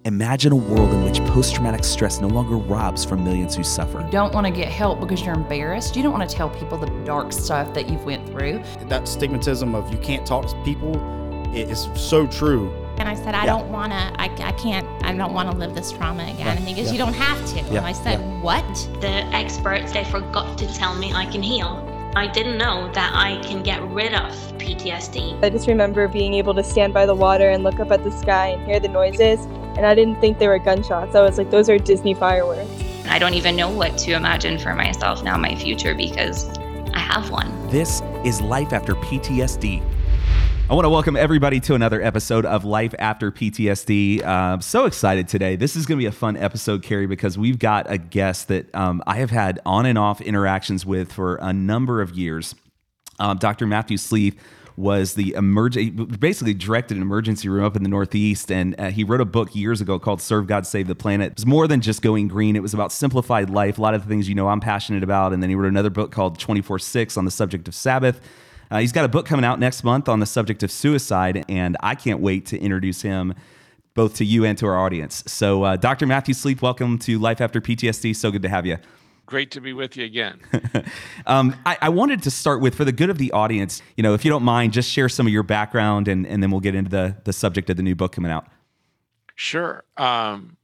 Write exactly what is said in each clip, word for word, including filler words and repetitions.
Imagine a world in which post-traumatic stress no longer robs from millions who suffer. You don't want to get help because you're embarrassed. You don't want to tell people the dark stuff that you've went through. That stigmatism of you can't talk to people is so true. And I said, I Yeah. don't want to, I, I can't, I don't want to live this trauma again. Right. And he goes, Yeah. you don't have to. Yeah. And I said, Yeah. what? The experts, they forgot to tell me I can heal. I didn't know that I can get rid of P T S D. I just remember being able to stand by the water and look up at the sky and hear the noises, and I didn't think they were gunshots. I was like, those are Disney fireworks. I don't even know what to imagine for myself now, my future, because I have one. This is Life After P T S D. I want to welcome everybody to another episode of Life After P T S D. Uh, I'm so excited today. This is going to be a fun episode, Carrie, because we've got a guest that um, I have had on and off interactions with for a number of years. Um, Doctor Matthew Sleeth was the emerg- basically directed an emergency room up in the Northeast, and uh, he wrote a book years ago called Serve God, Save the Planet. It was more than just going green. It was about simplified life, a lot of the things you know I'm passionate about. And then he wrote another book called twenty-four six on the subject of Sabbath. Uh, he's got a book coming out next month on the subject of suicide, and I can't wait to introduce him both to you and to our audience. So, uh, Doctor Matthew Sleeth, welcome to Life After P T S D. So good to have you. Great to be with you again. um, I, I wanted to start with, for the good of the audience, you know, if you don't mind, just share some of your background, and, and then we'll get into the, the subject of the new book coming out. Sure. Um,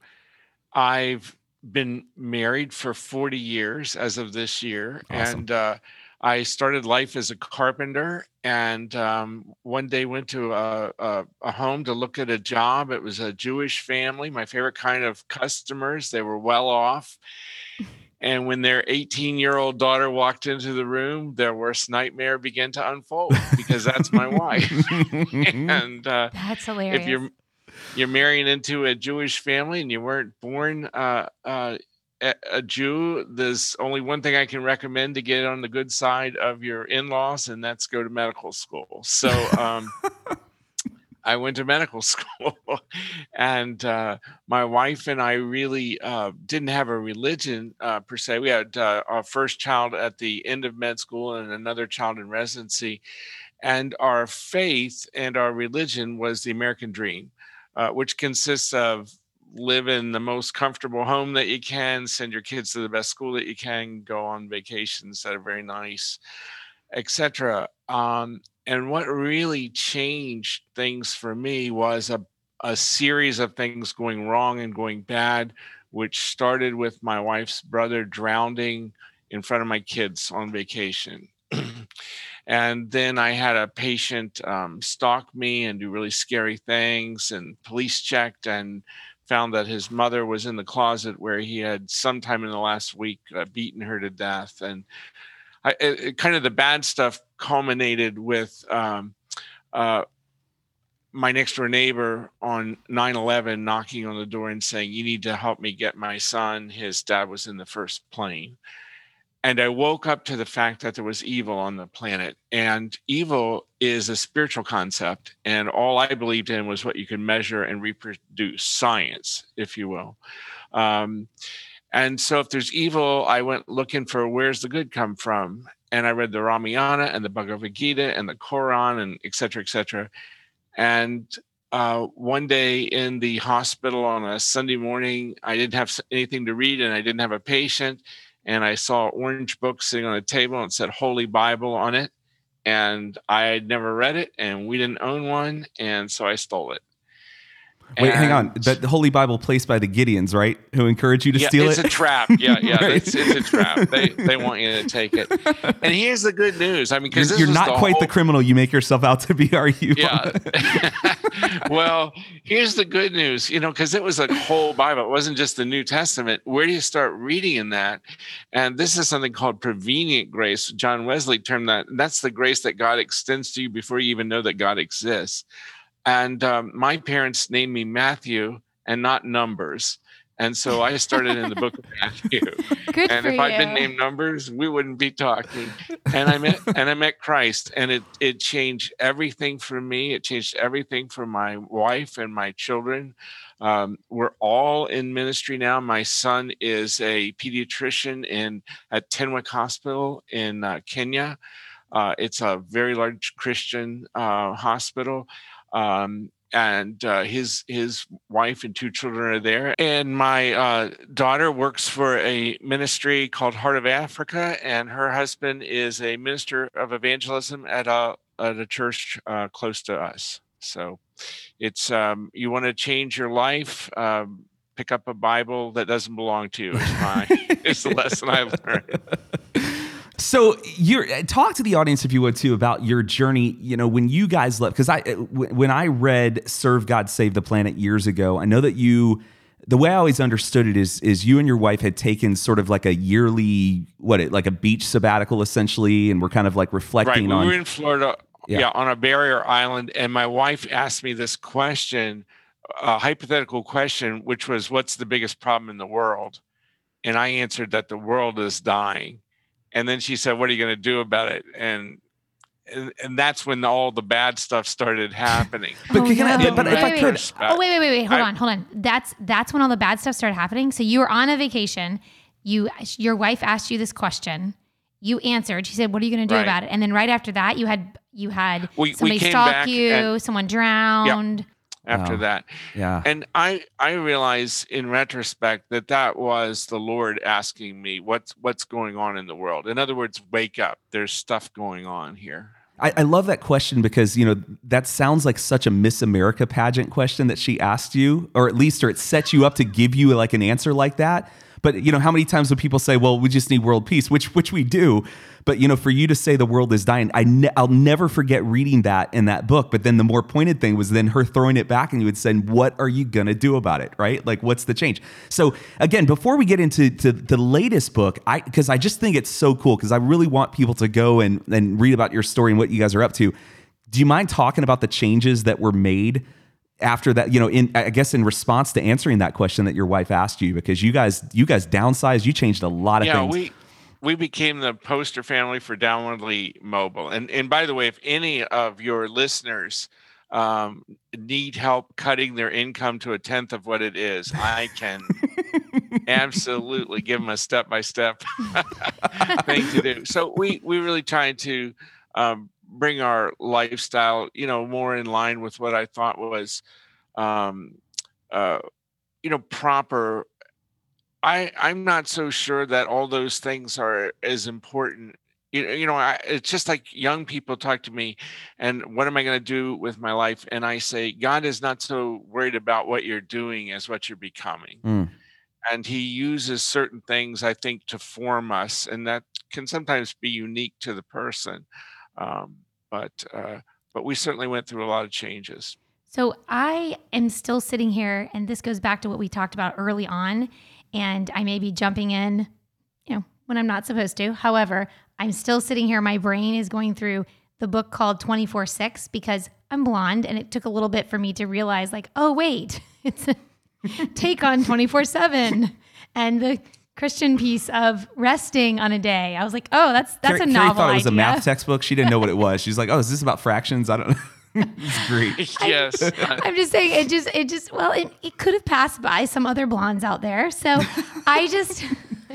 I've been married for forty years as of this year. Awesome. And uh, I started life as a carpenter, and um, one day went to a, a, a home to look at a job. It was a Jewish family, my favorite kind of customers. They were well off. And when their eighteen-year-old daughter walked into the room, their worst nightmare began to unfold, because that's my wife. And uh, That's hilarious. if you're you're marrying into a Jewish family and you weren't born uh, uh, a, a Jew, there's only one thing I can recommend to get on the good side of your in-laws, and that's go to medical school. So um, I went to medical school, and uh, my wife and I really uh, didn't have a religion uh, per se. We had uh, our first child at the end of med school and another child in residency. And our faith and our religion was the American dream, uh, which consists of live in the most comfortable home that you can, send your kids to the best school that you can, go on vacations that are very nice, et cetera. Um, and what really changed things for me was a, a series of things going wrong and going bad, which started with my wife's brother drowning in front of my kids on vacation. And then I had a patient um, stalk me and do really scary things, and police checked and found that his mother was in the closet where he had sometime in the last week uh, beaten her to death. And I, it, it, kind of the bad stuff culminated with um, uh, my next door neighbor on nine eleven knocking on the door and saying, "You need to help me get my son. His dad was in the first plane." And I woke up to the fact that there was evil on the planet. And evil is a spiritual concept. And all I believed in was what you can measure and reproduce, science, if you will. Um, and so if there's evil, I went looking for where's the good come from. And I read the Ramayana and the Bhagavad Gita and the Quran and et cetera, et cetera. And uh, one day in the hospital on a Sunday morning, I didn't have anything to read and I didn't have a patient. And I saw an orange book sitting on a table and it said Holy Bible on it. And I had never read it, and we didn't own one. And so I stole it. Wait, And- hang on. But the Holy Bible placed by the Gideons, right? Who encourage you to yeah, steal it's it? a trap. Yeah, yeah, Right. it's, it's a trap. They they want you to take it. And here's the good news. I mean, because You're, you're not quite the criminal you make yourself out to be, are you? Yeah. Well, here's the good news, you know, because it was a whole Bible. It wasn't just the New Testament. Where do you start reading in that? And this is something called prevenient grace. John Wesley termed that. And that's the grace that God extends to you before you even know that God exists. And um, my parents named me Matthew and not Numbers. And so I started in the book of Matthew. Good And for if I'd you. been named Numbers, we wouldn't be talking. And I met and I met Christ, and it it changed everything for me. It changed everything for my wife and my children. Um, we're all in ministry now. My son is a pediatrician in at Tenwick Hospital in uh, Kenya. Uh, it's a very large Christian uh, hospital. Um, and uh, his his wife and two children are there. And my uh, daughter works for a ministry called Heart of Africa, and her husband is a minister of evangelism at a at a church uh, close to us. So it's um, you want to change your life. Um, pick up a Bible that doesn't belong to you. Is my is the lesson I learned. So you're talk to the audience, if you would, too, about your journey. You know, when you guys left, because I when I read "Serve God, Save the Planet" years ago, I know that you. The way I always understood it is is you and your wife had taken sort of like a yearly what it like a beach sabbatical essentially, and we're kind of like reflecting right. on. We were in Florida, yeah. yeah, on a barrier island, and my wife asked me this question, a hypothetical question, which was, "What's the biggest problem in the world?" And I answered that the world is dying. And then she said, "What are you going to do about it?" And and, and that's when all the bad stuff started happening. but Oh, can I, no. but, but if Wait, I wait, could, wait. Oh, wait, wait, wait, wait. Hold I- on, hold on. That's that's when all the bad stuff started happening. So you were on a vacation. You, your wife asked you this question. You answered. She said, "What are you going to do Right. about it?" And then right after that, you had you had We- we somebody came stalk back you. and- Someone drowned. After Wow. that. yeah, And I I realize in retrospect that that was the Lord asking me, what's what's going on in the world. In other words, wake up. There's stuff going on here. I, I love that question because, you know, that sounds like such a Miss America pageant question that she asked you, or at least, or it sets you up to give you like an answer like that. But, you know, how many times would people say, well, we just need world peace, which which we do. But, you know, for you to say the world is dying, I ne- I'll never forget reading that in that book. But then the more pointed thing was then her throwing it back and you would say, what are you going to do about it? Right? Like, what's the change? So, again, before we get into to the latest book, I because I just think it's so cool because I really want people to go and, and read about your story and what you guys are up to. Do you mind talking about the changes that were made after that, you know, in, I guess in response to answering that question that your wife asked you, because you guys, you guys downsized, you changed a lot of Yeah, things. we we became the poster family for downwardly mobile. And and by the way, if any of your listeners um, need help cutting their income to a tenth of what it is, I can absolutely give them a step by step thing to do. So we we really tried to um, bring our lifestyle, you know, more in line with what I thought was, um, uh, you know, proper. I, I'm not so sure that all those things are as important. You, you know, I, it's just like young people talk to me and what am I going to do with my life? And I say, God is not so worried about what you're doing as what you're becoming. Mm. And he uses certain things, I think, to form us. And that can sometimes be unique to the person. Um, but, uh, but we certainly went through a lot of changes. So I am still sitting here, and this goes back to what we talked about early on, and I may be jumping in, you know, when I'm not supposed to. However, I'm still sitting here. My brain is going through the book called twenty-four six because I'm blonde, and it took a little bit for me to realize, like, oh, wait, it's a take on twenty-four seven and the Christian piece of resting on a day. I was like, oh, that's that's Carrie, a novel Carrie thought it was idea. a math textbook. She didn't know what it was. She's like, oh, is this about fractions? I don't know. It's great. Yes. I'm just saying it just it just well it, it could have passed by some other blondes out there. So I just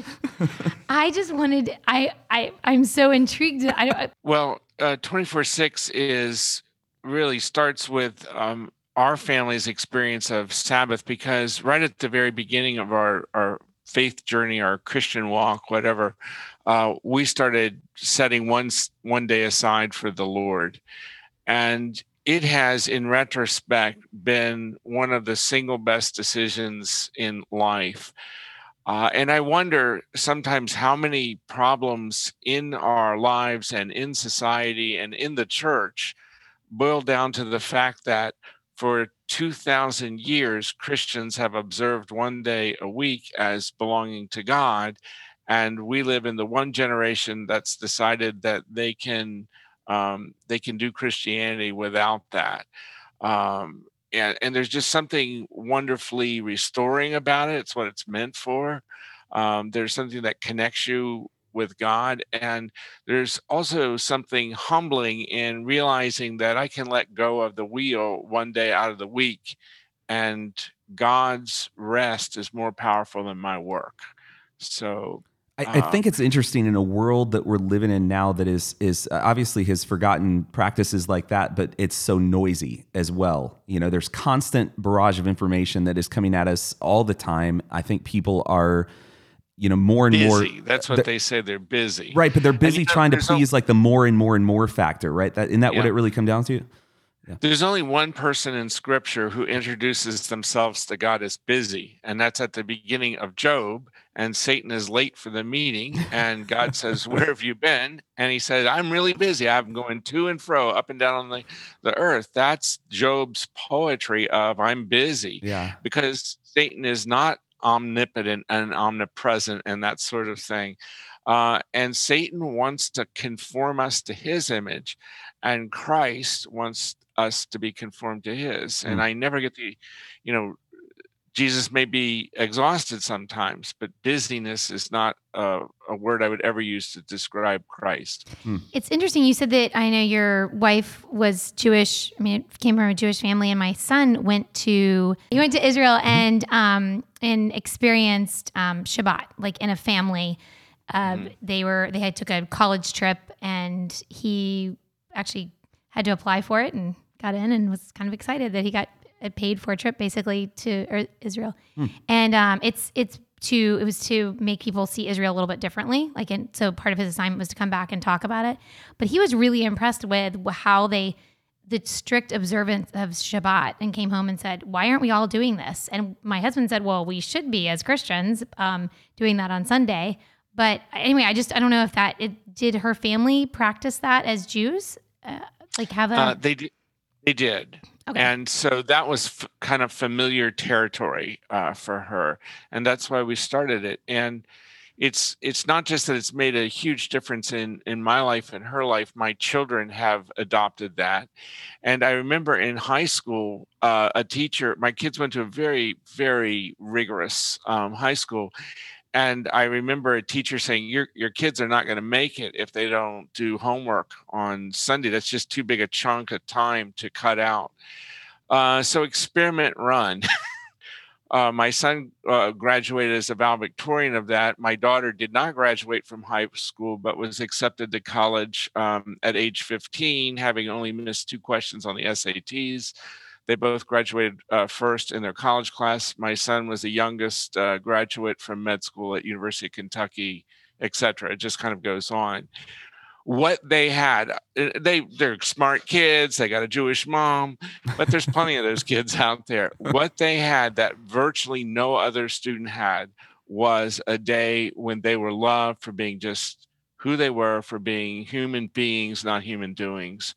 I just wanted I I I'm so intrigued. I don't Well, uh, twenty-four six is really starts with um, our family's experience of Sabbath, because right at the very beginning of our, our faith journey, our Christian walk, whatever, uh, we started setting one, one day aside for the Lord. And it has, in retrospect, been one of the single best decisions in life. Uh, and I wonder sometimes how many problems in our lives and in society and in the church boil down to the fact that for two thousand years, Christians have observed one day a week as belonging to God. And we live in the one generation that's decided that they can um, they can do Christianity without that. Um, and, and there's just something wonderfully restoring about it. It's what it's meant for. Um, there's something that connects you with God. And there's also something humbling in realizing that I can let go of the wheel one day out of the week, and God's rest is more powerful than my work. So I, I think Um, it's interesting in a world that we're living in now that is is uh, obviously has forgotten practices like that, but it's so noisy as well. You know, there's constant barrage of information that is coming at us all the time. I think people are, you know, more and more busy. That's what they're- they say. They're busy. right, but they're And, busy you know, trying to there's no- please like the more and more and more factor, right? That isn't that what Yeah. it really come down to? There's only one person in scripture who introduces themselves to God as busy, and that's at the beginning of Job. And Satan is late for the meeting, and God says, "Where have you been?" And he says, "I'm really busy. I'm going to and fro, up and down on the, the earth." That's Job's poetry of "I'm busy," Yeah. because Satan is not omnipotent and omnipresent and that sort of thing. Uh, and Satan wants to conform us to his image, and Christ wants us to be conformed to his. And Mm. I never get the, you know, Jesus may be exhausted sometimes, but busyness is not a, a word I would ever use to describe Christ. It's interesting. You said that I know your wife was Jewish. I mean, it came from a Jewish family, and my son went to he went to Israel and um and experienced um, Shabbat like in a family. Uh, Mhm. They were they had took a college trip, and he actually had to apply for it and got in, and was kind of excited that he got uh, paid for a trip basically to er, Israel. And um, it's it's to it was to make people see Israel a little bit differently. Like, and so part of his assignment was to come back and talk about it. But he was really impressed with how they the strict observance of Shabbat, and came home and said, "Why aren't we all doing this?" And my husband said, "Well, we should be as Christians um, doing that on Sunday." But anyway, I just I don't know if that it, did her family practice that as Jews, uh, like have a Uh, they did. They did. Okay. And so that was f- kind of familiar territory uh, for her, and that's why we started it. And it's it's not just that it's made a huge difference in in my life and her life. My children have adopted that, and I remember in high school, uh, a teacher. My kids went to a very very rigorous um, high school. And I remember a teacher saying, your your kids are not going to make it if they don't do homework on Sunday. That's just too big a chunk of time to cut out. Uh, so experiment run. uh, my son uh, graduated as a valedictorian of that. My daughter did not graduate from high school, but was accepted to college um, at age fifteen, having only missed two questions on the S A Ts. They both graduated uh, first in their college class. My son was the youngest uh, graduate from med school at University of Kentucky, et cetera. It just kind of goes on. What they had, uh, they they're smart kids. They got a Jewish mom, but there's plenty of those kids out there. What they had that virtually no other student had was a day when they were loved for being just who they were, for being human beings, not human doings.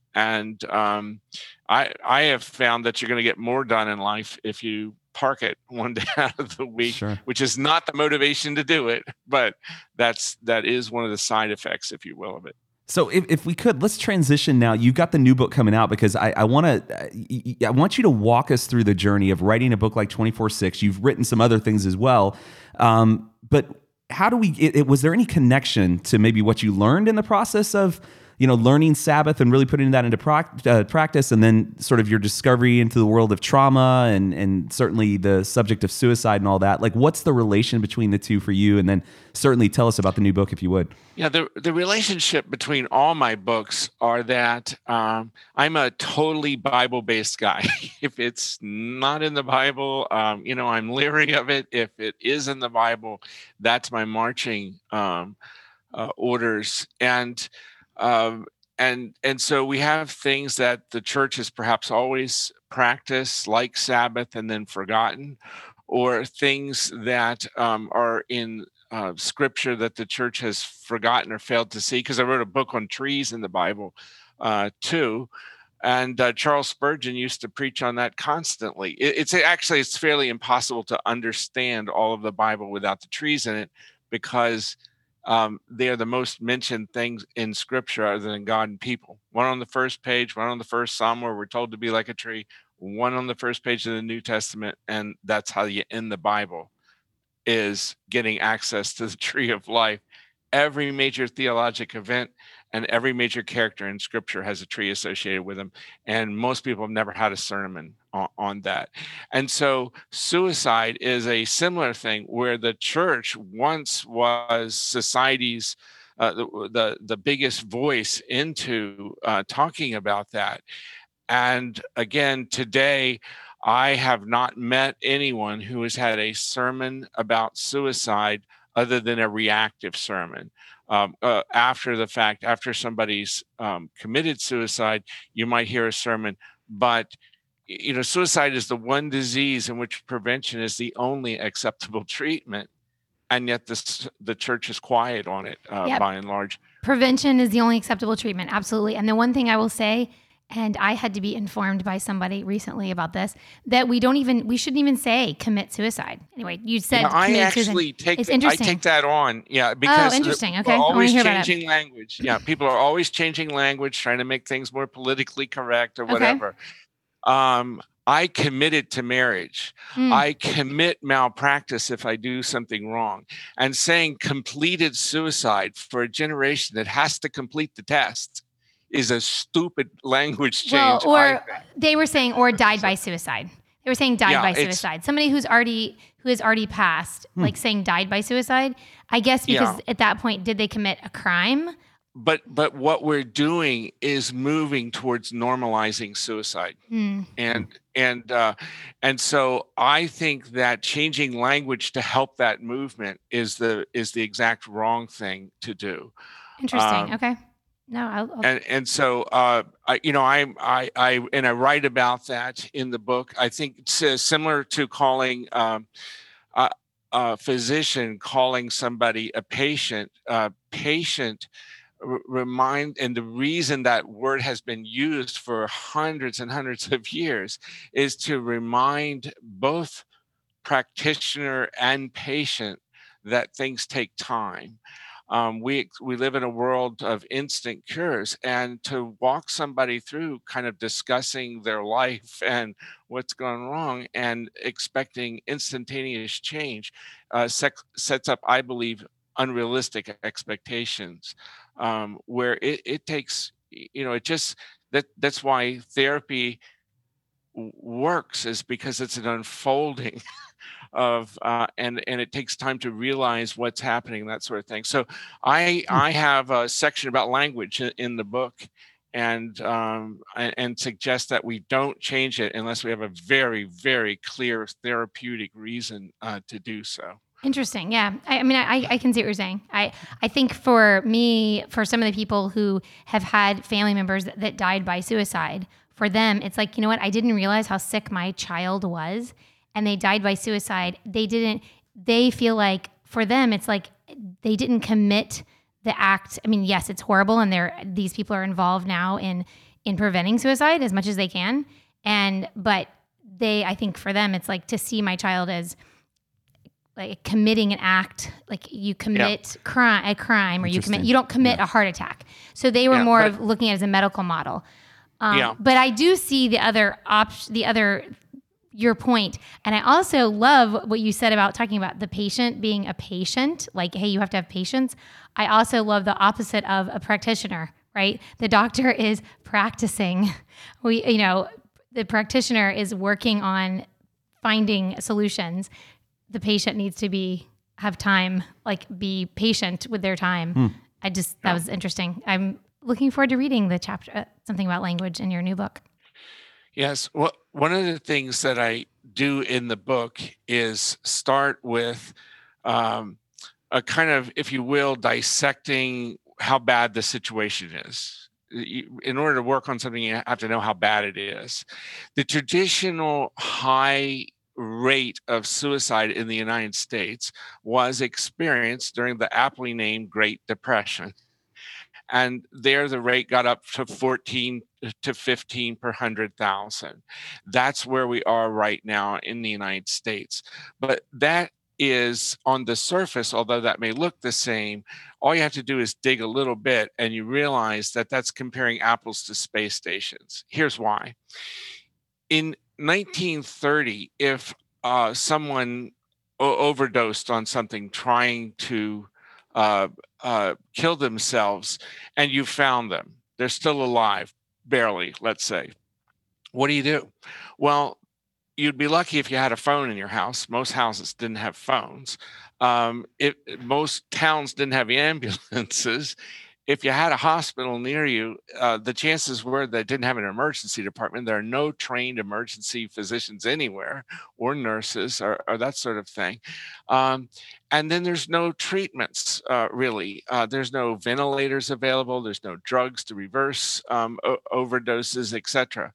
And um, I I have found that you're going to get more done in life if you park it one day out of the week, Sure. which is not the motivation to do it, but that's that is one of the side effects, if you will, of it. So if, if we could, let's transition now. You've got the new book coming out because I, I want to, I want you to walk us through the journey of writing a book like twenty-four six. You've written some other things as well. Um, but how do we, it, it, was there any connection to maybe what you learned in the process of, you know, learning Sabbath and really putting that into proc- uh, practice, and then sort of your discovery into the world of trauma and and certainly the subject of suicide and all that? Like, what's the relation between the two for you? And then certainly tell us about the new book if you would. Yeah, the the relationship between all my books are that um, I'm a totally Bible-based guy. If it's not in the Bible, um, you know, I'm leery of it. If it is in the Bible, that's my marching um, uh, orders. And Um, and and so we have things that the church has perhaps always practiced, like Sabbath, and then forgotten, or things that um, are in uh, Scripture that the church has forgotten or failed to see. Because I wrote a book on trees in the Bible uh, too, and uh, Charles Spurgeon used to preach on that constantly. It, it's actually it's fairly impossible to understand all of the Bible without the trees in it, because Um, they are the most mentioned things in Scripture other than God and people. One on the first page, one on the first Psalm where we're told to be like a tree, one on the first page of the New Testament, and that's how you end the Bible, is getting access to the tree of life. Every major theologic event and every major character in Scripture has a tree associated with them. And most people have never had a sermon on, on that. And so suicide is a similar thing where the church once was society's uh, the, the the biggest voice into uh, talking about that. And again, today, I have not met anyone who has had a sermon about suicide other than a reactive sermon. Um, uh, after the fact, after somebody's um, committed suicide, you might hear a sermon. But, you know, suicide is the one disease in which prevention is the only acceptable treatment. And yet this, the church is quiet on it uh, Yep. by and large. Prevention is the only acceptable treatment. Absolutely. And the one thing I will say, and I had to be informed by somebody recently about this, that we don't even, we shouldn't even say commit suicide. Anyway, you said Yeah, I commit actually suicide. take It's I interesting. take that on. Yeah, because Oh, interesting. people Okay. are I wanna always hear about it. changing language. Yeah, people are always changing language, trying to make things more politically correct or Okay. whatever. Um, I committed to marriage. Hmm. I commit malpractice if I do something wrong. And saying completed suicide for a generation that has to complete the test is a stupid language change. Well, I or think. they were saying, or died by suicide. They were saying died Yeah, by it's- suicide. Somebody who's already who has already passed, like saying died by suicide. I guess because Yeah. at that point, did they commit a crime? But but what we're doing is moving towards normalizing suicide. Hmm. and and uh, and so I think that changing language to help that movement is the is the exact wrong thing to do. Interesting. Um, Okay. No, I'll, I'll And and so uh, I you know I I I and I write about that in the book. I think it's uh, similar to calling um, a, a physician calling somebody a patient. Uh, patient r- remind and the reason that word has been used for hundreds and hundreds of years is to remind both practitioner and patient that things take time. Um, we we live in a world of instant cures, and to walk somebody through kind of discussing their life and what's gone wrong and expecting instantaneous change uh, sec- sets up, I believe, unrealistic expectations, um, where it, it takes, you know, it just that that's why therapy w- works, is because it's an unfolding of uh, and and it takes time to realize what's happening, that sort of thing. So I I have a section about language in, in the book, and um and, and suggest that we don't change it unless we have a very very clear therapeutic reason uh, to do so. Interesting. Yeah. I, I mean, I, I can see what you're saying. I, I think for me, for some of the people who have had family members that, that died by suicide, for them, it's like, you know what? I didn't realize how sick my child was, and they died by suicide. They didn't, they feel like for them, it's like they didn't commit the act. I mean, yes, it's horrible. And they're, these people are involved now in, in preventing suicide as much as they can. And, but they, I think for them, it's like to see my child as, like committing an act, like you commit Yeah. crime, a crime, or you commit, Interesting. you don't commit Yeah. a heart attack. So they were Yeah, more but- of looking at it as a medical model. Um, Yeah. But I do see the other option, the other, your point. And I also love what you said about talking about the patient being a patient, like, hey, you have to have patience. I also love the opposite of a practitioner, right? The doctor is practicing. We, you know, the practitioner is working on finding solutions. The patient needs to be have time, like be patient with their time. I just that was interesting. I'm looking forward to reading the chapter, uh, something about language in your new book. Yes. Well, one of the things that I do in the book is start with um, a kind of, if you will, dissecting how bad the situation is. You- In order to work on something, you have to know how bad it is. The traditional high rate of suicide in the United States was experienced during the aptly named Great Depression. And there the rate got up to fourteen to fifteen per one hundred thousand. That's where we are right now in the United States. But that is on the surface, although that may look the same, all you have to do is dig a little bit and you realize that that's comparing apples to space stations. Here's why. In nineteen thirty, if uh, someone o- overdosed on something trying to uh, uh, killed themselves, and you found them. They're still alive, barely, let's say. What do you do? Well, you'd be lucky if you had a phone in your house. Most houses didn't have phones. Um, it, most towns didn't have ambulances. If you had a hospital near you, uh, the chances were that it didn't have an emergency department. There are no trained emergency physicians anywhere, or nurses, or, or that sort of thing. Um, and then there's no treatments, uh, really. Uh, there's no ventilators available. There's no drugs to reverse um, o- overdoses, et cetera.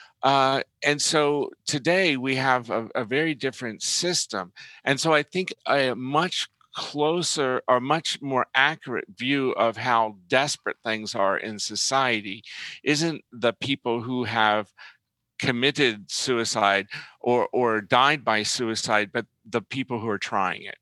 Uh, and so today we have a, a very different system. And so I think a much closer or much more accurate view of how desperate things are in society isn't the people who have committed suicide or or died by suicide, but the people who are trying it.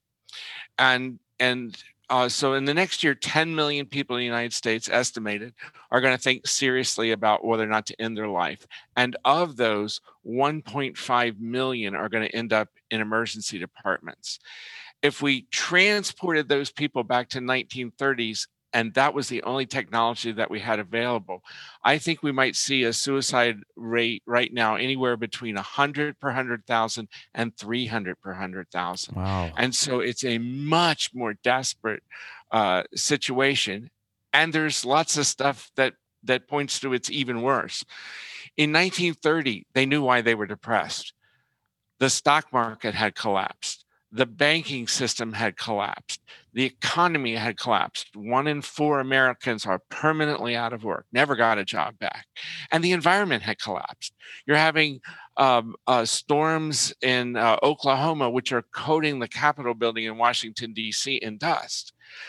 And and uh, so in the next year, ten million people in the United States estimated are going to think seriously about whether or not to end their life. And of those, one point five million are going to end up in emergency departments. If we transported those people back to nineteen thirties, and that was the only technology that we had available, I think we might see a suicide rate right now anywhere between one hundred per one hundred thousand and three hundred per one hundred thousand. Wow. And so it's a much more desperate uh, situation. And there's lots of stuff that, that points to it's even worse. In nineteen thirty, they knew why they were depressed. The stock market had collapsed. The banking system had collapsed. The economy had collapsed. One in four Americans are permanently out of work, never got a job back. And the environment had collapsed. You're having um, uh, storms in uh, Oklahoma, which are coating the Capitol building in Washington, D C in dust.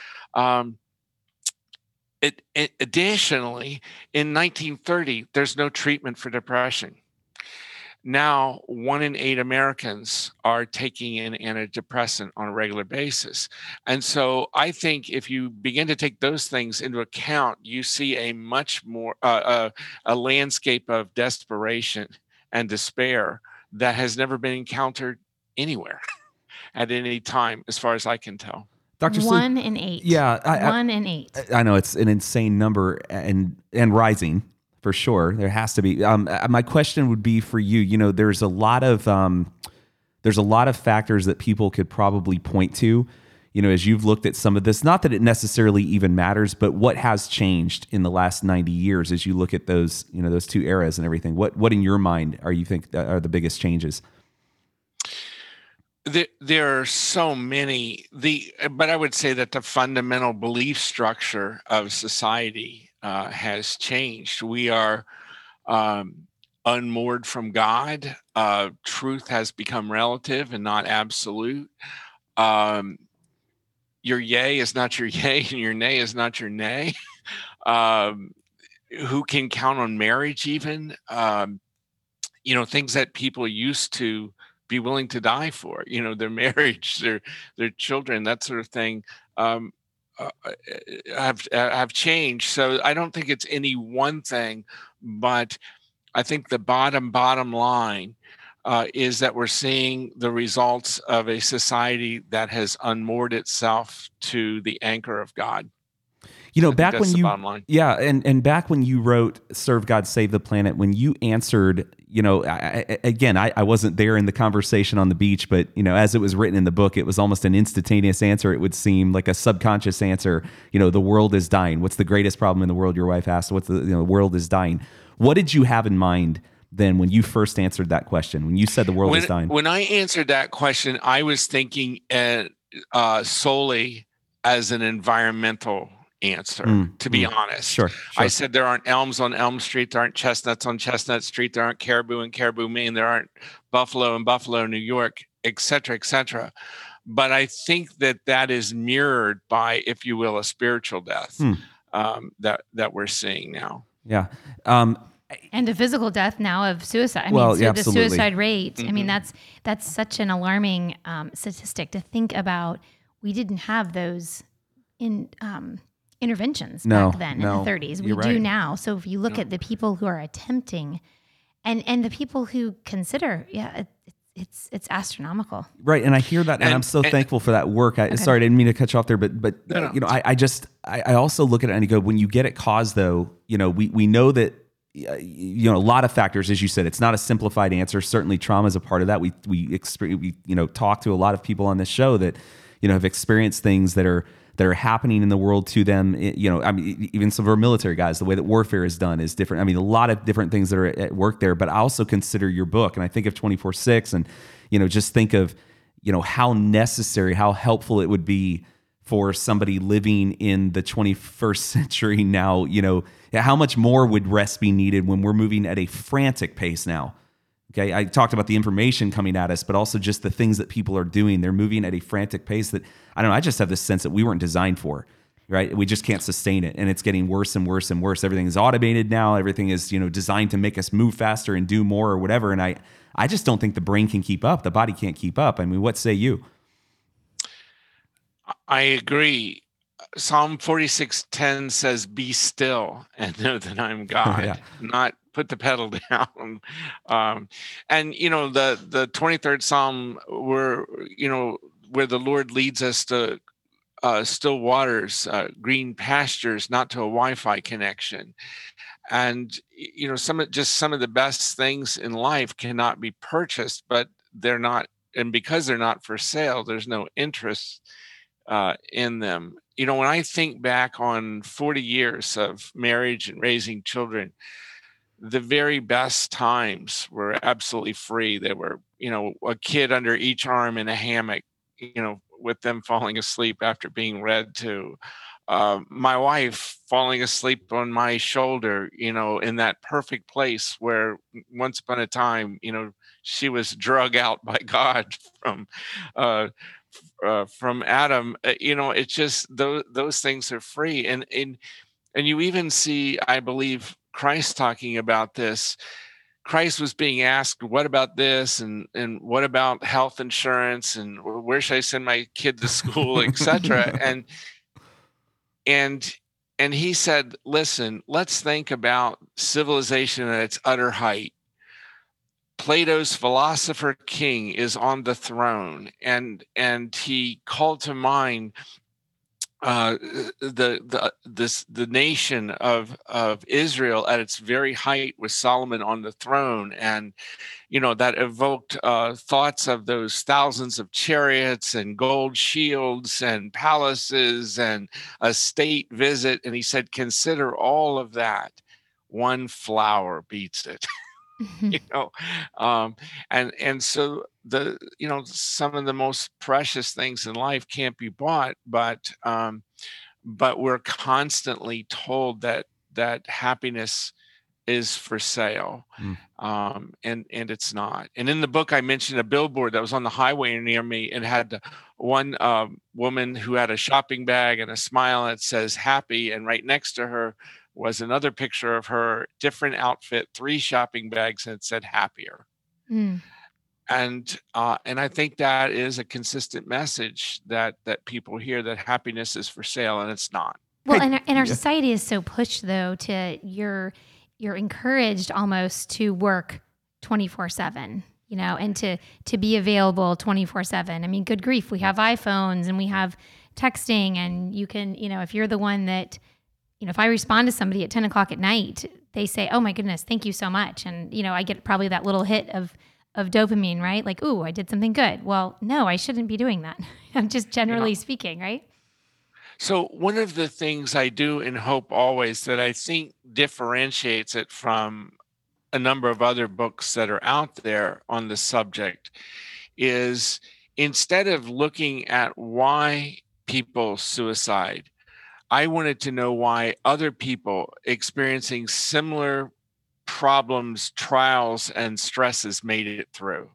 Um, it, it, additionally, in nineteen thirty, there's no treatment for depression. Now, one in eight Americans are taking an antidepressant on a regular basis. And so I think if you begin to take those things into account, you see a much more, uh, uh, a landscape of desperation and despair that has never been encountered anywhere at any time, as far as I can tell. Doctor One Sleep, in eight. Yeah. I, One I, in eight. I know it's an insane number and, and rising. For sure, there has to be. Um, my question would be for you. You know, there's a lot of um, there's a lot of factors that people could probably point to. You know, as you've looked at some of this, not that it necessarily even matters, but what has changed in the last ninety years as you look at those, you know, those two eras and everything. What what in your mind are you think are the biggest changes? There, there are so many. The but I would say that the fundamental belief structure of society Uh, has changed. We are um, unmoored from God. Uh, truth has become relative and not absolute. Um, your yay is not your yay, and your nay is not your nay. um, who can count on marriage even? Um, you know, things that people used to be willing to die for, you know, their marriage, their their children, that sort of thing. Um, Uh, have have changed. So I don't think it's any one thing, but I think the bottom bottom line uh, is that we're seeing the results of a society that has unmoored itself to the anchor of God. You know, back when you, yeah, and, and back when you wrote "Serve God, Save the Planet," when you answered, you know, I, I, again, I, I wasn't there in the conversation on the beach, but you know, as it was written in the book, it was almost an instantaneous answer. It would seem like a subconscious answer. You know, the world is dying. What's the greatest problem in the world? Your wife asked. What's the you know, the world is dying. What did you have in mind then when you first answered that question? When you said the world when, is dying? When I answered that question, I was thinking uh, uh, solely as an environmental answer, mm, to be mm, honest. Sure, sure. I said there aren't elms on Elm Street, there aren't chestnuts on Chestnut Street, there aren't caribou in Caribou, Maine, there aren't buffalo in Buffalo, New York, et cetera, et cetera. But I think that that is mirrored by, if you will, a spiritual death hmm. um, that that we're seeing now. Yeah. Um, and a physical death now of suicide. I well, mean, so yeah, the absolutely. suicide rate. Mm-hmm. I mean, that's that's such an alarming um, statistic to think about. We didn't have those in. Um, interventions no, back then no, in the thirties. We you're do right. now. So if you look no. at the people who are attempting and, and the people who consider, yeah, it, it's it's astronomical. Right. And I hear that, and, and I'm so and, thankful for that work. I, okay. Sorry, I didn't mean to cut you off there, but, but no, no. you know, I, I just, I, I also look at it and I go, when you get it caused though, you know, we, we know that, you know, a lot of factors, as you said, it's not a simplified answer. Certainly trauma is a part of that. We, we, experience, we, you know, talk to a lot of people on this show that, you know, have experienced things that are, that are happening in the world to them. You know, I mean, even some of our military guys, the way that warfare is done is different. I mean, a lot of different things that are at work there, but I also consider your book, and I think of twenty-four six, and, you know, just think of, you know, how necessary, how helpful it would be for somebody living in the twenty-first century now. You know, how much more would rest be needed when we're moving at a frantic pace now? Okay, I talked about the information coming at us, but also just the things that people are doing. They're moving at a frantic pace that, I don't know, I just have this sense that we weren't designed for, right? We just can't sustain it, and it's getting worse and worse and worse. Everything is automated now. Everything is, you know, designed to make us move faster and do more or whatever, and I, I just don't think the brain can keep up. The body can't keep up. I mean, what say you? I agree. Psalm forty-six ten says, "Be still and know that I'm God." Yeah. Not put the pedal down. Um, and, you know, the, the twenty-third Psalm where, you know, where the Lord leads us to uh, still waters, uh, green pastures, not to a Wi-Fi connection. And, you know, some of just some of the best things in life cannot be purchased, but they're not. And because they're not for sale, there's no interest uh, in them. You know, when I think back on forty years of marriage and raising children, the very best times were absolutely free. They were, you know, a kid under each arm in a hammock, you know, with them falling asleep after being read to. Uh, my wife falling asleep on my shoulder, you know, in that perfect place where once upon a time, you know, she was drug out by God from uh, uh, from Adam. Uh, you know, it's just those those things are free, and and and you even see, I believe, Christ talking about this. Christ was being asked, what about this? And, and what about health insurance? And where should I send my kid to school, et cetera? and, and, and he said, listen, let's think about civilization at its utter height. Plato's philosopher king is on the throne, and, and he called to mind Uh, the the this the nation of of Israel at its very height with Solomon on the throne, and you know that evoked uh, thoughts of those thousands of chariots and gold shields and palaces and a state visit. And he said, consider all of that. One flower beats it. you know, um, and and so the you know some of the most precious things in life can't be bought, but um, but we're constantly told that that happiness is for sale, mm. um, and and it's not. And in the book, I mentioned a billboard that was on the highway near me, and had one um, woman who had a shopping bag and a smile, and it says "happy," and right next to her was another picture of her, different outfit, three shopping bags, and it said happier. Mm. And uh, and I think that is a consistent message that that people hear, that happiness is for sale, and it's not. Well, and, and our yeah. society is so pushed, though, to you're you're encouraged almost to work twenty-four seven, you know, and to to be available twenty-four seven. I mean, good grief, we have iPhones and we have texting, and you can, you know, if you're the one that, you know, if I respond to somebody at ten o'clock at night, they say, oh my goodness, thank you so much. And, you know, I get probably that little hit of, of dopamine, right? Like, ooh, I did something good. Well, no, I shouldn't be doing that. I'm just generally yeah. speaking, right? So one of the things I do in Hope Always that I think differentiates it from a number of other books that are out there on the subject is, instead of looking at why people suicide, I wanted to know why other people experiencing similar problems, trials, and stresses made it through.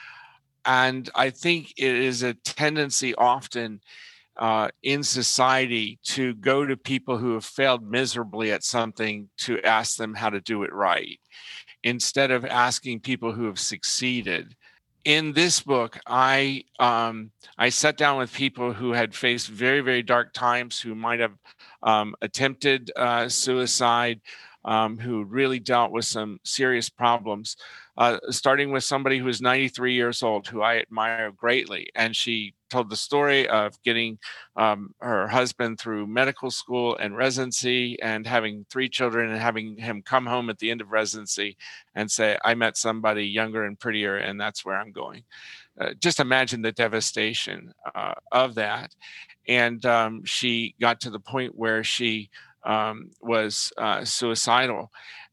And I think it is a tendency often uh, in society to go to people who have failed miserably at something to ask them how to do it right, instead of asking people who have succeeded. In this book, I um, I sat down with people who had faced very, very dark times, who might have um, attempted uh, suicide, um, who really dealt with some serious problems, uh, starting with somebody who is ninety-three years old, who I admire greatly. And she told the story of getting um, her husband through medical school and residency and having three children and having him come home at the end of residency and say, I met somebody younger and prettier, and that's where I'm going. Uh, just imagine the devastation uh, of that. And um, she got to the point where she um, was uh, suicidal.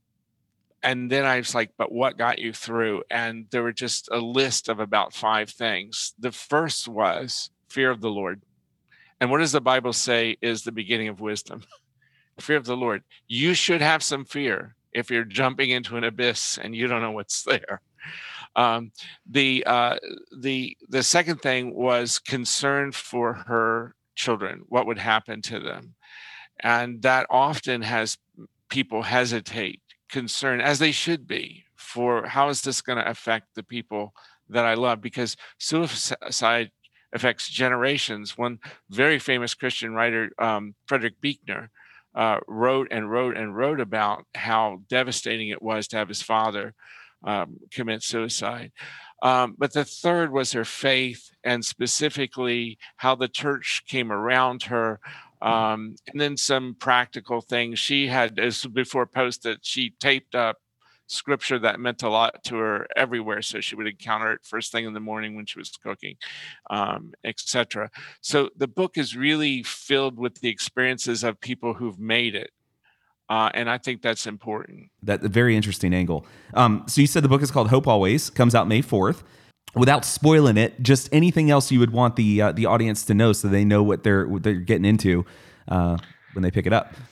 And then I was like, but what got you through? And there were just a list of about five things. The first was fear of the Lord. And what does the Bible say is the beginning of wisdom? Fear of the Lord. You should have some fear if you're jumping into an abyss and you don't know what's there. Um, the uh, the the second thing was concern for her children, what would happen to them. And that often has people hesitate, concern, as they should be, for how is this going to affect the people that I love? Because suicide affects generations. One very famous Christian writer, um, Frederick Buechner, uh, wrote and wrote and wrote about how devastating it was to have his father um, commit suicide. Um, but the third was her faith, and specifically how the church came around her. Um, and then some practical things. She had, as before posted, she taped up scripture that meant a lot to her everywhere, so she would encounter it first thing in the morning when she was cooking, um, et cetera. So the book is really filled with the experiences of people who've made it. Uh, and I think that's important. That's a very interesting angle. Um, so you said the book is called Hope Always, comes out May fourth. Without spoiling it, just anything else you would want the uh, the audience to know so they know what they're what they're getting into uh, when they pick it up.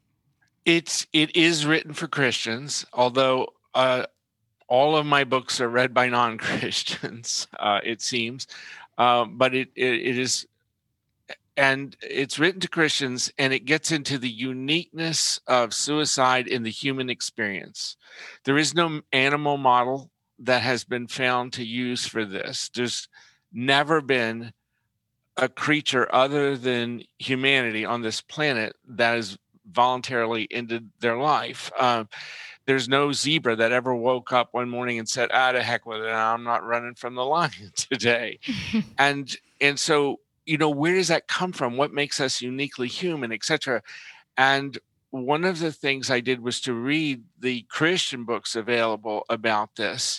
It's it is written for Christians, although uh, all of my books are read by non-Christians. Uh, it seems, um, but it, it it is. And it's written to Christians, and it gets into the uniqueness of suicide in the human experience. There is no animal model that has been found to use for this. There's never been a creature other than humanity on this planet that has voluntarily ended their life. Um, there's no zebra that ever woke up one morning and said, ah, to heck with it, I'm not running from the lion today. and and so you know, where does that come from? What makes us uniquely human, et cetera? And one of the things I did was to read the Christian books available about this.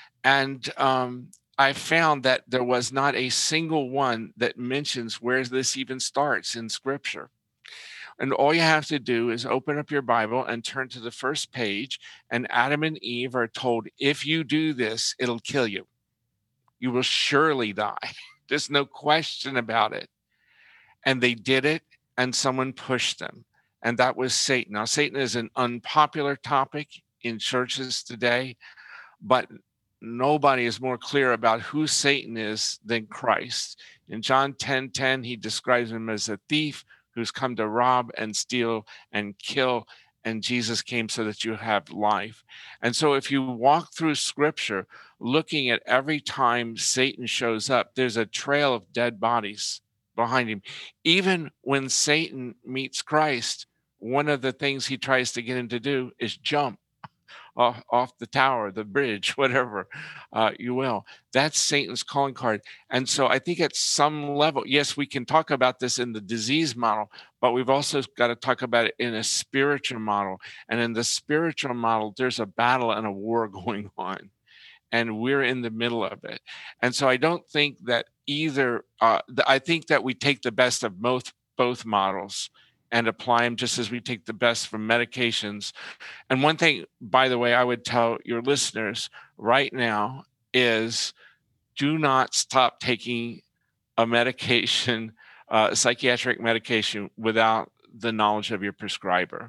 And um, I found that there was not a single one that mentions where this even starts in Scripture. And all you have to do is open up your Bible and turn to the first page, and Adam and Eve are told, if you do this, it'll kill you. You will surely die. There's no question about it. And they did it, and someone pushed them. And that was Satan. Now, Satan is an unpopular topic in churches today, but nobody is more clear about who Satan is than Christ. In John ten ten, he describes him as a thief who's come to rob and steal and kill. And Jesus came so that you have life. And so if you walk through Scripture, looking at every time Satan shows up, there's a trail of dead bodies behind him. Even when Satan meets Christ, one of the things he tries to get him to do is jump off, off the tower, the bridge, whatever uh, you will. That's Satan's calling card. And so I think at some level, yes, we can talk about this in the disease model, but we've also got to talk about it in a spiritual model. And in the spiritual model, there's a battle and a war going on, and we're in the middle of it. And so I don't think that either, uh, I think that we take the best of both, both models and apply them just as we take the best from medications. And one thing, by the way, I would tell your listeners right now is do not stop taking a medication, uh, psychiatric medication, without the knowledge of your prescriber.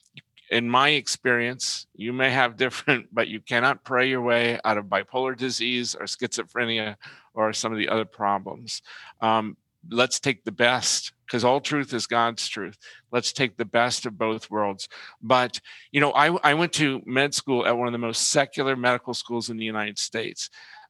In my experience, you may have different, but you cannot pray your way out of bipolar disease or schizophrenia or some of the other problems. Um, let's take the best, because all truth is God's truth. Let's take the best of both worlds. But, you know, I, I went to med school at one of the most secular medical schools in the United States.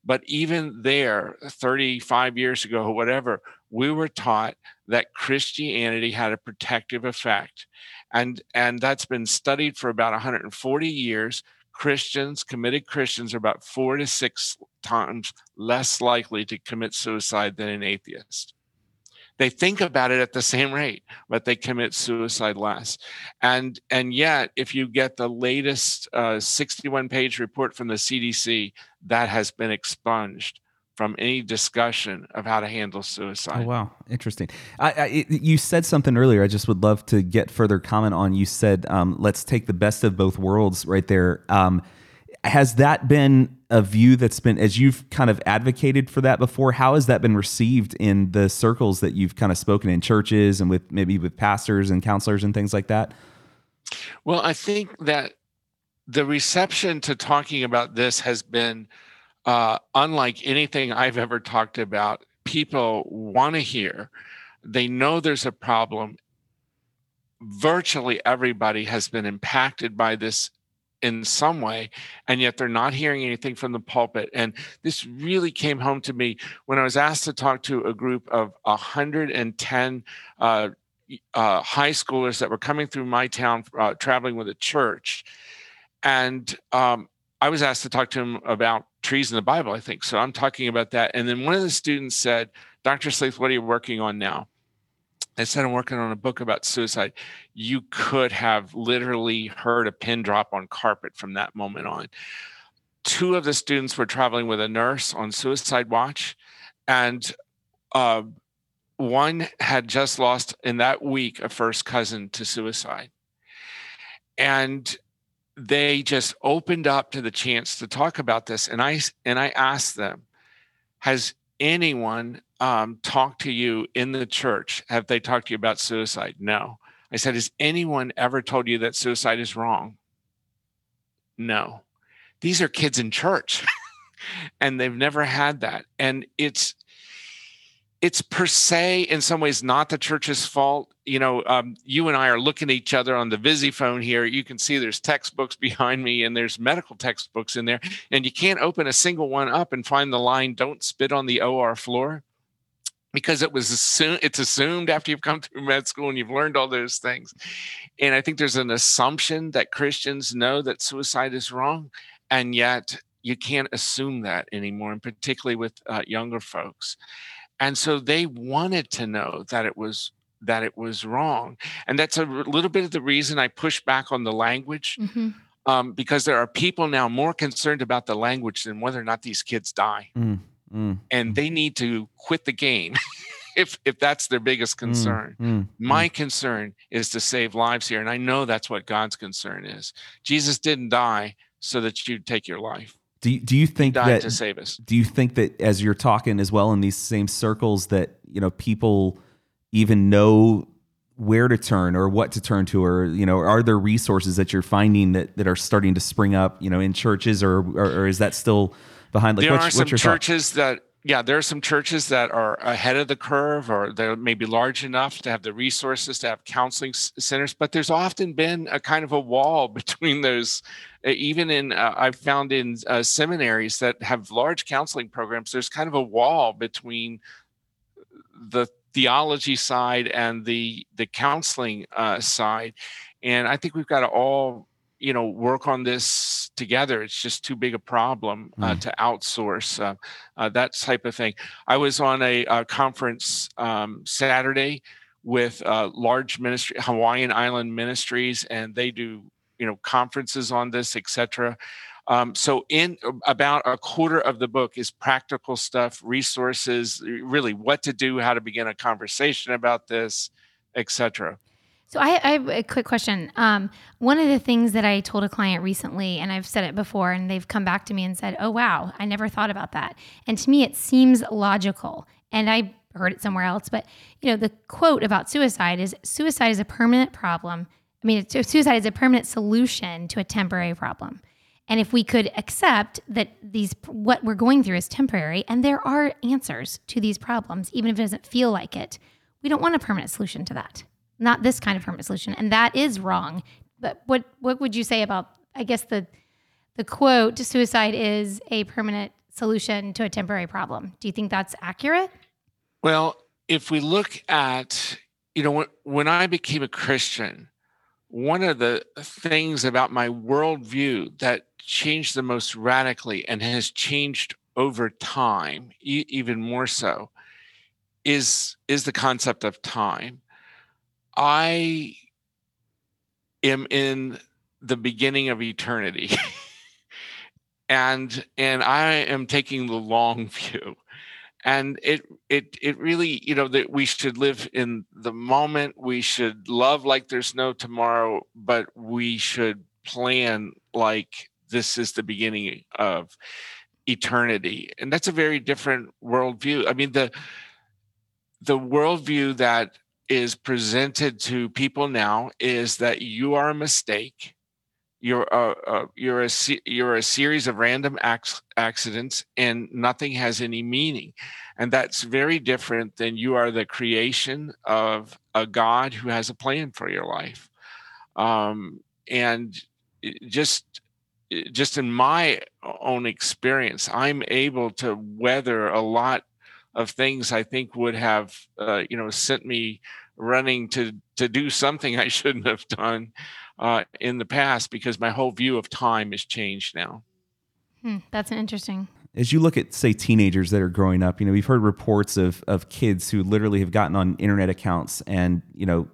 But even there, thirty-five years ago, or whatever, we were taught that Christianity had a protective effect. And, and that's been studied for about one hundred forty years. Christians, committed Christians, are about four to six times less likely to commit suicide than an atheist. They think about it at the same rate, but they commit suicide less. And and yet, if you get the latest uh, sixty-one page report from the C D C, that has been expunged from any discussion of how to handle suicide. Oh, wow. Interesting. I, I, it, you said something earlier. I just would love to get further comment on. You said, um, let's take the best of both worlds right there. Um, has that been a view that's been, as you've kind of advocated for that before, how has that been received in the circles that you've kind of spoken in churches and with maybe with pastors and counselors and things like that? Well, I think that the reception to talking about this has been uh, unlike anything I've ever talked about. People want to hear. They know there's a problem. Virtually everybody has been impacted by this in some way, and yet they're not hearing anything from the pulpit. And this really came home to me when I was asked to talk to a group of one hundred ten uh, uh, high schoolers that were coming through my town, uh, traveling with a church. And um, I was asked to talk to them about trees in the Bible, I think. So I'm talking about that. And then one of the students said, Doctor Sleeth, what are you working on now? I said, I'm working on a book about suicide. You could have literally heard a pin drop on carpet from that moment on. Two of the students were traveling with a nurse on suicide watch, and uh, one had just lost in that week a first cousin to suicide. And they just opened up to the chance to talk about this. And I, and I asked them, has anyone um, talked to you in the church? Have they talked to you about suicide? No. I said, has anyone ever told you that suicide is wrong? No. These are kids in church and they've never had that. And it's, it's per se, in some ways, not the church's fault. You know, um, you and I are looking at each other on the VisiPhone here. You can see there's textbooks behind me and there's medical textbooks in there. And you can't open a single one up and find the line, don't spit on the O R floor, because it was assumed, it's assumed after you've come through med school and you've learned all those things. And I think there's an assumption that Christians know that suicide is wrong. And yet you can't assume that anymore, and particularly with uh, younger folks. And so they wanted to know that it was that it was wrong. And that's a little bit of the reason I push back on the language, mm-hmm. um, because there are people now more concerned about the language than whether or not these kids die. Mm, mm, and mm. they need to quit the game if if that's their biggest concern. Mm, mm, My mm. concern is to save lives here. And I know that's what God's concern is. Jesus didn't die so that you'd take your life. Do you, do you think he died that to save us? Do you think that as you're talking as well in these same circles that, you know, people even know where to turn or what to turn to, or, you know, are there resources that you're finding that, that are starting to spring up, you know, in churches, or or, or is that still behind? Like, there what's, are some what's your churches thought? that, yeah, there are some churches that are ahead of the curve, or they're maybe large enough to have the resources to have counseling centers, but there's often been a kind of a wall between those. Even in, uh, I've found in uh, seminaries that have large counseling programs, there's kind of a wall between the theology side and the the counseling uh, side. And I think we've got to all, you know, work on this together. It's just too big a problem uh, mm. to outsource uh, uh, that type of thing. I was on a, a conference um, Saturday with uh, large ministry, Hawaiian Island Ministries, and they do, you know, conferences on this, et cetera. Um, so in about a quarter of the book is practical stuff, resources, really what to do, how to begin a conversation about this, et cetera. So I, I have a quick question. Um, one of the things that I told a client recently, and I've said it before, and they've come back to me and said, oh, wow, I never thought about that. And to me, it seems logical. And I heard it somewhere else. But, you know, the quote about suicide is, suicide is a permanent problem. I mean, suicide is a permanent solution to a temporary problem. And if we could accept that these what we're going through is temporary, and there are answers to these problems, even if it doesn't feel like it, we don't want a permanent solution to that. Not this kind of permanent solution. And that is wrong. But what what would you say about, I guess, the the quote, suicide is a permanent solution to a temporary problem. Do you think that's accurate? Well, if we look at, you know, when, when I became a Christian, one of the things about my worldview that changed the most radically and has changed over time, e- even more so, is, is the concept of time. I am in the beginning of eternity. and and I am taking the long view. And it it it really, you know, that we should live in the moment. We should love like there's no tomorrow, but we should plan like this is the beginning of eternity. And that's a very different worldview. I mean, the the worldview that is presented to people now is that you are a mistake. You're a, a you're a you're a series of random ac- accidents, and nothing has any meaning, and that's very different than you are the creation of a God who has a plan for your life. Um, and just just in my own experience, I'm able to weather a lot of things I think would have uh, you know sent me running to to do something I shouldn't have done uh, in the past, because my whole view of time has changed now. Hmm, that's interesting. As you look at, say, teenagers that are growing up, you know, we've heard reports of of kids who literally have gotten on internet accounts and, you know,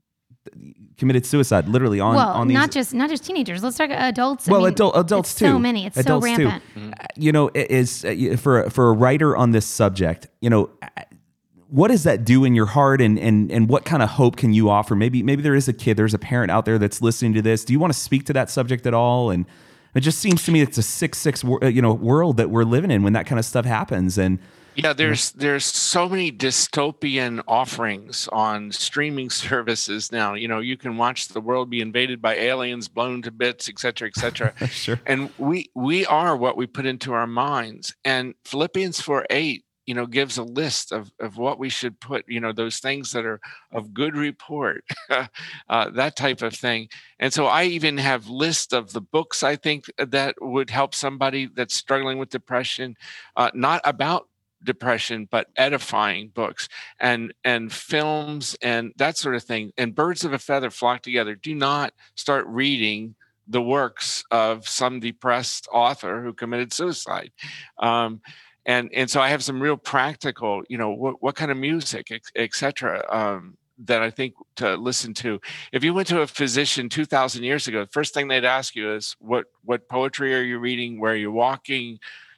committed suicide literally on, well, on these. not just not just teenagers. Let's talk adults. Well, I mean, adult, adults it's too. So many. It's adults so rampant. Too. Mm-hmm. You know, is uh, for for a writer on this subject, you know, what does that do in your heart, and and and what kind of hope can you offer? Maybe maybe there is a kid, there's a parent out there that's listening to this. Do you want to speak to that subject at all? And it just seems to me it's a sick, sick, you know, world that we're living in when that kind of stuff happens. And yeah, there's there's so many dystopian offerings on streaming services now. You know, you can watch the world be invaded by aliens, blown to bits, et cetera, et cetera. Sure. And we we are what we put into our minds. And Philippians four eight, you know, gives a list of, of what we should put, you know, those things that are of good report, uh, that type of thing. And so I even have lists of the books I think that would help somebody that's struggling with depression, uh, not about depression, but edifying books and and films and that sort of thing. And birds of a feather flock together. Do not start reading the works of some depressed author who committed suicide. Um, and and so I have some real practical, you know, what what kind of music, et cetera, um, that I think to listen to. If you went to a physician two thousand years ago, the first thing they'd ask you is, what what poetry are you reading? Where are you walking?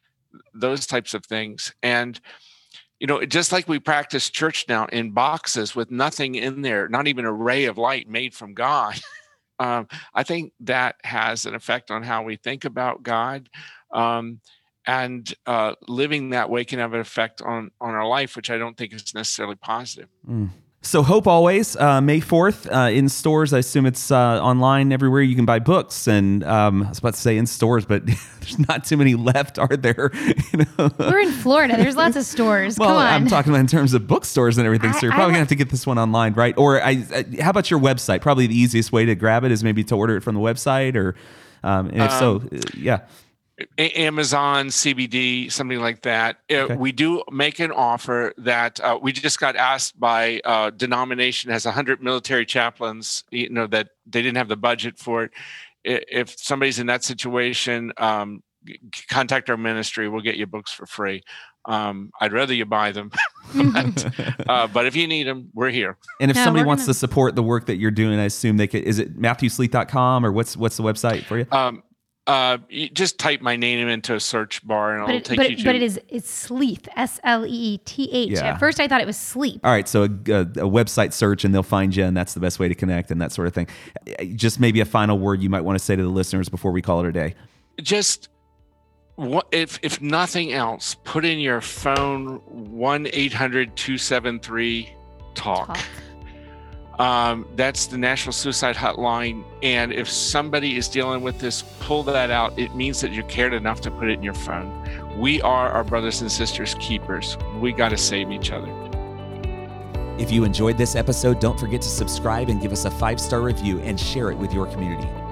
Those types of things. And, you know, just like we practice church now in boxes with nothing in there, not even a ray of light made from God, um, I think that has an effect on how we think about God. Um, and uh, living that way can have an effect on, on our life, which I don't think is necessarily positive. Mm. So Hope Always, uh, May fourth, uh, in stores. I assume it's uh, online everywhere. You can buy books, and um, I was about to say in stores, but there's not too many left, are there? You know? We're in Florida. There's lots of stores. Well, Come on. I'm talking about in terms of bookstores and everything. I, so you're probably I, gonna have to get this one online, right? Or I, I, how about your website? Probably the easiest way to grab it is maybe to order it from the website, or um, and if um, so, uh, yeah. Amazon, C B D, something like that. Okay. We do make an offer that uh, we just got asked by a denomination has one hundred military chaplains, you know, that they didn't have the budget for it. If somebody's in that situation, um, contact our ministry. We'll get you books for free. Um, I'd rather you buy them, but, uh, but if you need them, we're here. And if no, somebody wants gonna... to support the work that you're doing, I assume they could. Is it Matthew Sleeth dot com or what's what's the website for you? Um, Uh, you just type my name into a search bar and but it'll it, take but, you to. But it is it's Sleeth, S L E E T H. Yeah. At first, I thought it was sleep. All right, so a, a, a website search and they'll find you, and that's the best way to connect and that sort of thing. Just maybe a final word you might want to say to the listeners before we call it a day. Just what if if nothing else, put in your phone one eight hundred two seven three talk. Talk. Um, that's the National Suicide Hotline. And if somebody is dealing with this, pull that out. It means that you cared enough to put it in your phone. We are our brothers and sisters' keepers. We got to save each other. If you enjoyed this episode, don't forget to subscribe and give us a five-star review and share it with your community.